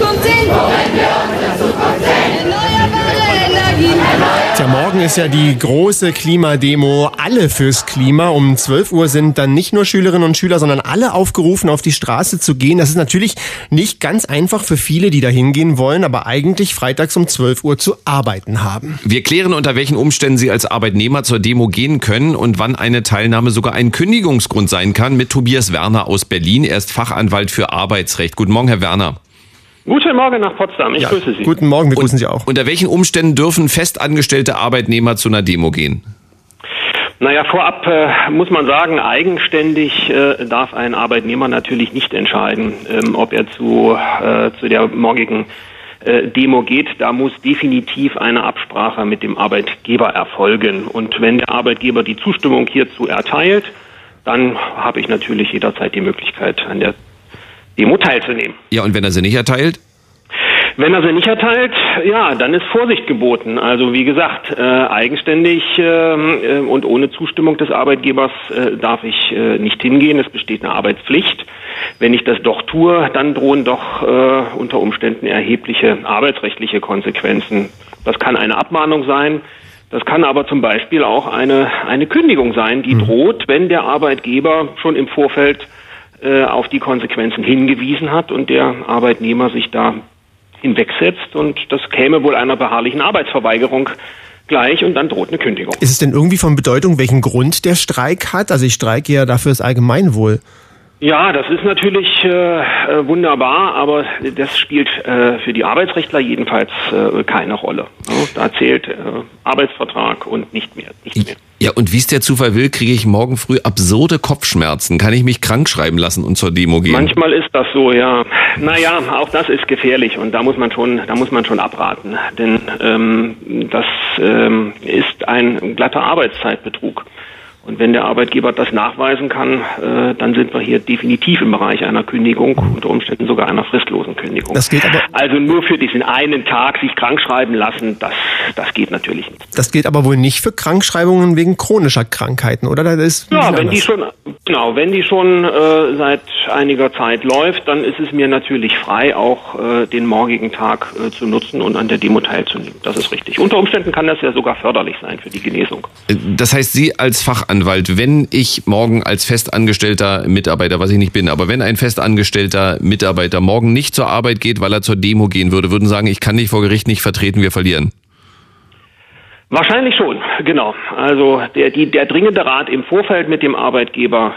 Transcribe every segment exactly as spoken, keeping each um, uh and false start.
Zukunft sehen. Worin wir uns in Zukunft sehen. Erneuerbare Energien. Tja, morgen ist ja die große Klimademo Alle fürs Klima. Um zwölf Uhr sind dann nicht nur Schülerinnen und Schüler, sondern alle aufgerufen, auf die Straße zu gehen. Das ist natürlich nicht ganz einfach für viele, die da hingehen wollen, aber eigentlich freitags um zwölf Uhr zu arbeiten haben. Wir klären, unter welchen Umständen Sie als Arbeitnehmer zur Demo gehen können und wann eine Teilnahme sogar ein Kündigungsgrund sein kann, mit Tobias Werner aus Berlin. Er ist Fachanwalt für Arbeitsrecht. Guten Morgen, Herr Werner. Guten Morgen nach Potsdam, ich Ja, grüße Sie. Guten Morgen, wir grüßen Sie auch. Unter welchen Umständen dürfen festangestellte Arbeitnehmer zu einer Demo gehen? Naja, vorab äh, muss man sagen, eigenständig äh, darf ein Arbeitnehmer natürlich nicht entscheiden, ähm, ob er zu, äh, zu der morgigen äh, Demo geht. Da muss definitiv eine Absprache mit dem Arbeitgeber erfolgen. Und wenn der Arbeitgeber die Zustimmung hierzu erteilt, dann habe ich natürlich jederzeit die Möglichkeit, an der Demo teilzunehmen. Ja, und wenn er sie nicht erteilt? Wenn er sie nicht erteilt, ja, dann ist Vorsicht geboten. Also wie gesagt, äh, eigenständig äh, und ohne Zustimmung des Arbeitgebers äh, darf ich äh, nicht hingehen. Es besteht eine Arbeitspflicht. Wenn ich das doch tue, dann drohen doch äh, unter Umständen erhebliche arbeitsrechtliche Konsequenzen. Das kann eine Abmahnung sein. Das kann aber zum Beispiel auch eine, eine Kündigung sein, die droht, wenn der Arbeitgeber schon im Vorfeld auf die Konsequenzen hingewiesen hat und der Arbeitnehmer sich da hinwegsetzt, und das käme wohl einer beharrlichen Arbeitsverweigerung gleich und dann droht eine Kündigung. Ist es denn irgendwie von Bedeutung, welchen Grund der Streik hat? Also ich streike ja dafür das Allgemeinwohl. Ja, das ist natürlich äh, wunderbar, aber das spielt äh, für die Arbeitsrechtler jedenfalls äh, keine Rolle. Ja, da zählt äh, Arbeitsvertrag und nicht mehr, nicht mehr. Ja, und wie es der Zufall will, kriege ich morgen früh absurde Kopfschmerzen. Kann ich mich krank schreiben lassen und zur Demo gehen? Manchmal ist das so, ja. Naja, auch das ist gefährlich und da muss man schon, da muss man schon abraten, denn ähm, das ähm, ist ein glatter Arbeitszeitbetrug. Und wenn der Arbeitgeber das nachweisen kann, äh, dann sind wir hier definitiv im Bereich einer Kündigung, unter Umständen sogar einer fristlosen Kündigung. Das geht aber, also nur für diesen einen Tag sich krankschreiben lassen, das, das geht natürlich nicht. das gilt aber wohl nicht für Krankschreibungen wegen chronischer Krankheiten, oder? Das ist Ja, wenn anders. die schon, genau, wenn die schon äh, seit einiger Zeit läuft, dann ist es mir natürlich frei, auch äh, den morgigen Tag äh, zu nutzen und an der Demo teilzunehmen. Das ist richtig. Unter Umständen kann das ja sogar förderlich sein für die Genesung. Das heißt, Sie als Fachanwalt, wenn ich morgen als festangestellter Mitarbeiter, was ich nicht bin, aber wenn ein festangestellter Mitarbeiter morgen nicht zur Arbeit geht, weil er zur Demo gehen würde, würden sagen, ich kann dich vor Gericht nicht vertreten, wir verlieren. Wahrscheinlich schon, genau. Also der, die, der dringende Rat im Vorfeld mit dem Arbeitgeber,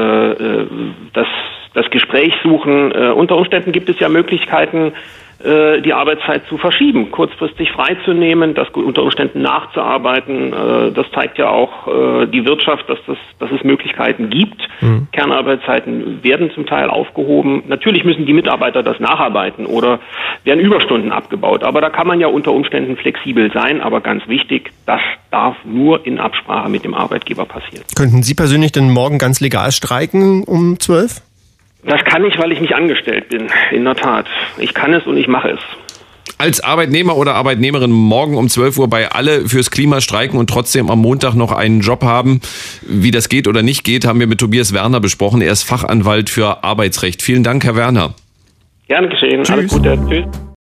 äh, das, das Gespräch suchen. Äh, unter Umständen gibt es ja Möglichkeiten, äh, die Arbeitszeit zu verschieben, kurzfristig freizunehmen, das unter Umständen nachzuarbeiten. Äh, das zeigt ja auch äh, die Wirtschaft, dass, das, dass es Möglichkeiten gibt. Mhm. Kernarbeitszeiten werden zum Teil aufgehoben. Natürlich müssen die Mitarbeiter das nacharbeiten oder werden Überstunden abgebaut. Aber da kann man ja unter Umständen flexibel sein. Aber ganz wichtig, das darf nur in Absprache mit dem Arbeitgeber passieren. Könnten Sie persönlich denn morgen ganz legal streiken um zwölf? Das kann ich, weil ich nicht angestellt bin, in der Tat. Ich kann es und ich mache es. Als Arbeitnehmer oder Arbeitnehmerin morgen um zwölf Uhr bei Alle fürs Klima streiken und trotzdem am Montag noch einen Job haben. Wie das geht oder nicht geht, haben wir mit Tobias Werner besprochen. Er ist Fachanwalt für Arbeitsrecht. Vielen Dank, Herr Werner. Gerne geschehen. Tschüss. Alles Gute. Tschüss.